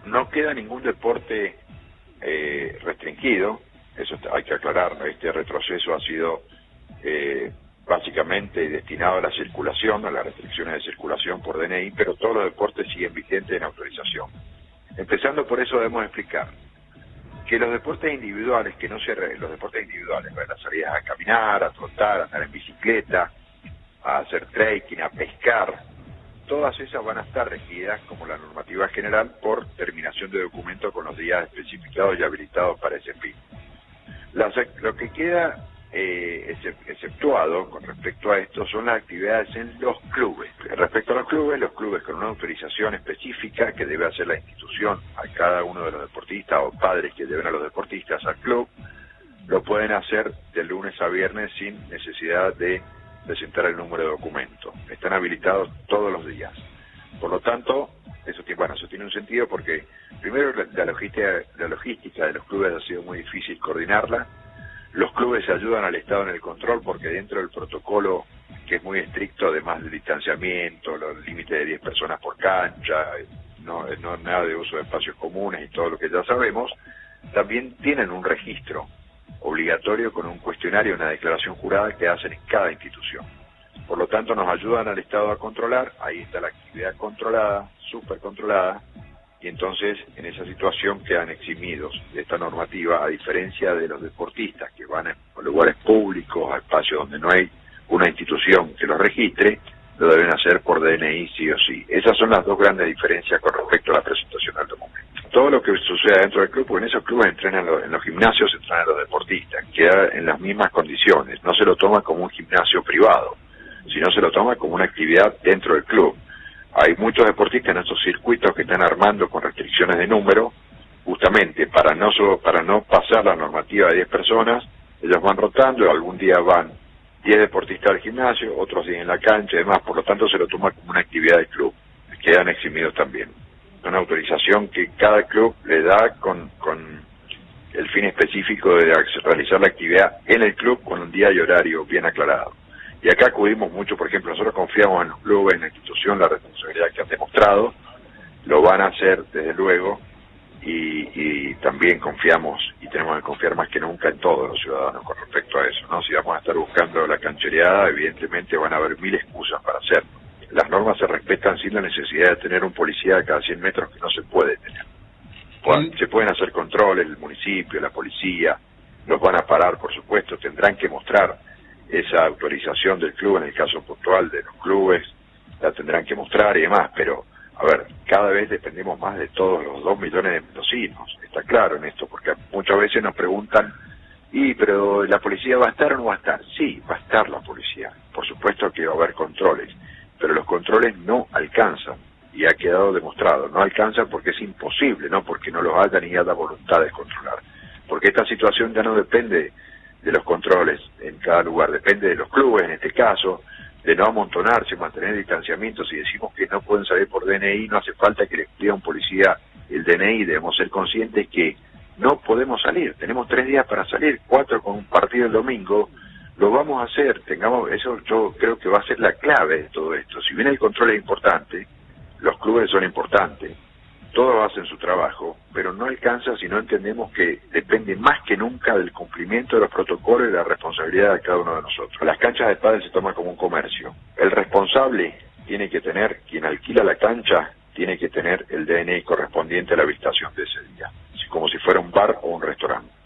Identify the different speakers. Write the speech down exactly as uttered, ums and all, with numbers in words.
Speaker 1: No queda ningún deporte eh, restringido, eso hay que aclararlo. Este retroceso ha sido eh, básicamente destinado a la circulación, a las restricciones de circulación por D N I, pero todos los deportes siguen vigentes en autorización. Empezando por eso debemos explicar que los deportes individuales, que no se los deportes individuales, las salidas a caminar, a trotar, a andar en bicicleta, a hacer trekking, a pescar, todas esas van a estar regidas como la normativa general por terminación de documento con los días especificados y habilitados para ese fin. Las, lo que queda eh, exceptuado con respecto a esto son las actividades en los clubes. Respecto a los clubes, los clubes con una autorización específica que debe hacer la institución a cada uno de los deportistas o padres que deben a los deportistas al club, lo pueden hacer de lunes a viernes sin necesidad de presentar el número de documento. Están habilitados todos los días. Por lo tanto, eso tiene, bueno, eso tiene un sentido porque primero la, la, logística, la logística de los clubes ha sido muy difícil coordinarla. Los clubes ayudan al Estado en el control porque dentro del protocolo, que es muy estricto, además del distanciamiento, los límites de diez personas por cancha, no, no nada de uso de espacios comunes y todo lo que ya sabemos, también tienen un registro obligatorio con un cuestionario, una declaración jurada que hacen en cada institución. Por lo tanto, nos ayudan al Estado a controlar, ahí está la actividad controlada, súper controlada, y entonces en esa situación quedan eximidos de esta normativa, a diferencia de los deportistas que van a lugares públicos, a espacios donde no hay una institución que los registre, lo deben hacer por D N I sí o sí. Esas son las dos grandes diferencias con respecto a la presentación del documento. Todo lo que suceda dentro del club, porque en esos clubes entrenan los, en los gimnasios entrenan los deportistas, queda en las mismas condiciones, no se lo toma como un gimnasio privado, sino se lo toma como una actividad dentro del club. Hay muchos deportistas en estos circuitos que están armando con restricciones de número, justamente para no solo, para no pasar la normativa de diez personas, ellos van rotando, algún día van diez deportistas al gimnasio, otros días en la cancha y demás, por lo tanto se lo toma como una actividad del club, quedan eximidos también. Una autorización que cada club le da con, con el fin específico de realizar la actividad en el club con un día y horario bien aclarado. Y acá acudimos mucho, por ejemplo, nosotros confiamos en los clubes, en la institución, la responsabilidad que han demostrado, lo van a hacer desde luego, y, y también confiamos, y tenemos que confiar más que nunca en todos los ciudadanos con respecto a eso, ¿no? Si vamos a estar buscando la canchereada, evidentemente van a haber mil excusas para hacerlo. Las normas se respetan sin la necesidad de tener un policía a cada cien metros, que no se puede tener. Bueno, se pueden hacer controles, el municipio, la policía, los van a parar, por supuesto, tendrán que mostrar esa autorización del club, en el caso puntual de los clubes, la tendrán que mostrar y demás, pero, a ver, cada vez dependemos más de todos los dos millones de mendocinos, está claro en esto, porque muchas veces nos preguntan, y pero ¿la policía va a estar o no va a estar? Sí, va a estar la policía, por supuesto que va a haber controles, pero los controles no alcanzan, y ha quedado demostrado, no alcanzan porque es imposible, no porque no los haya ni haya voluntad de controlar, porque esta situación ya no depende de los controles en cada lugar, depende de los clubes en este caso, de no amontonarse, mantener distanciamiento. Si decimos que no pueden salir por D N I, no hace falta que le pida a un policía el D N I, debemos ser conscientes que no podemos salir, tenemos tres días para salir, cuatro con un partido el domingo, lo vamos a hacer, tengamos eso, yo creo que va a ser la clave de todo esto. Si bien el control es importante, los clubes son importantes, todos hacen su trabajo, pero no alcanza si no entendemos que depende más que nunca del cumplimiento de los protocolos y de la responsabilidad de cada uno de nosotros. Las canchas de pádel se toman como un comercio. El responsable tiene que tener, quien alquila la cancha, tiene que tener el D N I correspondiente a la habilitación de ese día, como si fuera un bar o un restaurante.